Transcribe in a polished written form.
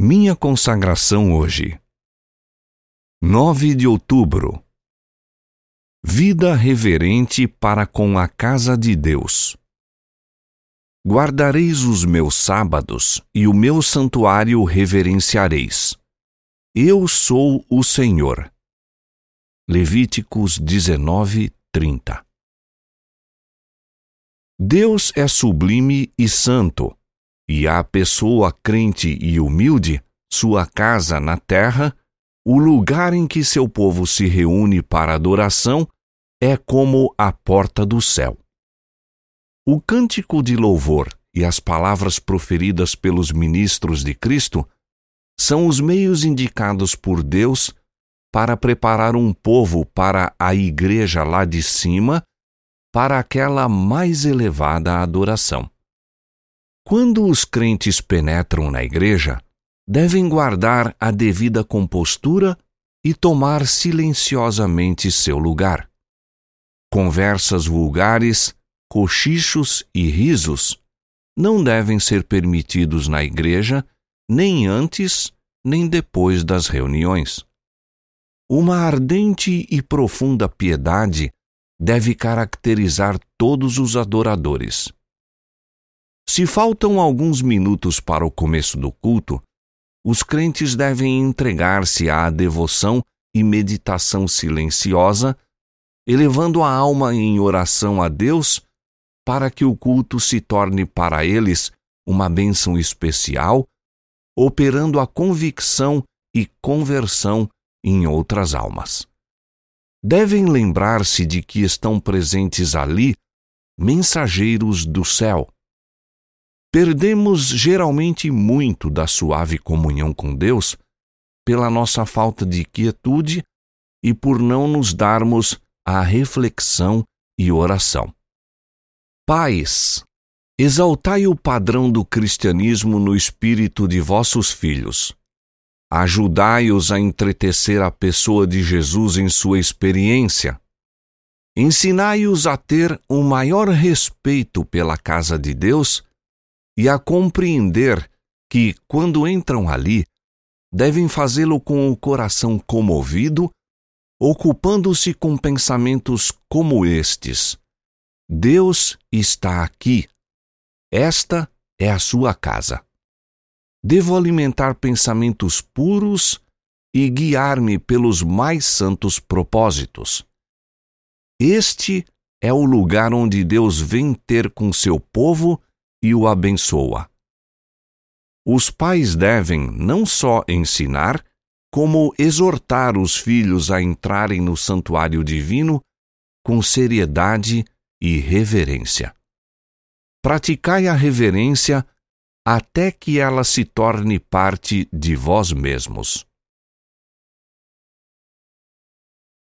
Minha consagração hoje. 9 de outubro. Vida reverente para com a casa de Deus. Guardareis os meus sábados e o meu santuário reverenciareis. Eu sou o Senhor. Levíticos 19:30. Deus é sublime e santo, e a pessoa crente e humilde, sua casa na terra, o lugar em que seu povo se reúne para adoração, é como a porta do céu. O cântico de louvor e as palavras proferidas pelos ministros de Cristo são os meios indicados por Deus para preparar um povo para a igreja lá de cima, para aquela mais elevada adoração. Quando os crentes penetram na igreja, devem guardar a devida compostura e tomar silenciosamente seu lugar. Conversas vulgares, cochichos e risos não devem ser permitidos na igreja, nem antes, nem depois das reuniões. Uma ardente e profunda piedade deve caracterizar todos os adoradores. Se faltam alguns minutos para o começo do culto, os crentes devem entregar-se à devoção e meditação silenciosa, elevando a alma em oração a Deus para que o culto se torne para eles uma bênção especial, operando a convicção e conversão em outras almas. Devem lembrar-se de que estão presentes ali mensageiros do céu. Perdemos geralmente muito da suave comunhão com Deus pela nossa falta de quietude e por não nos darmos à reflexão e oração. Pais, exaltai o padrão do cristianismo no espírito de vossos filhos. Ajudai-os a entretecer a pessoa de Jesus em sua experiência. Ensinai-os a ter um maior respeito pela casa de Deus e a compreender que, quando entram ali, devem fazê-lo com o coração comovido, ocupando-se com pensamentos como estes: Deus está aqui. Esta é a sua casa. Devo alimentar pensamentos puros e guiar-me pelos mais santos propósitos. Este é o lugar onde Deus vem ter com seu povo e o abençoa. Os pais devem não só ensinar, como exortar os filhos a entrarem no santuário divino com seriedade e reverência. Praticai a reverência até que ela se torne parte de vós mesmos.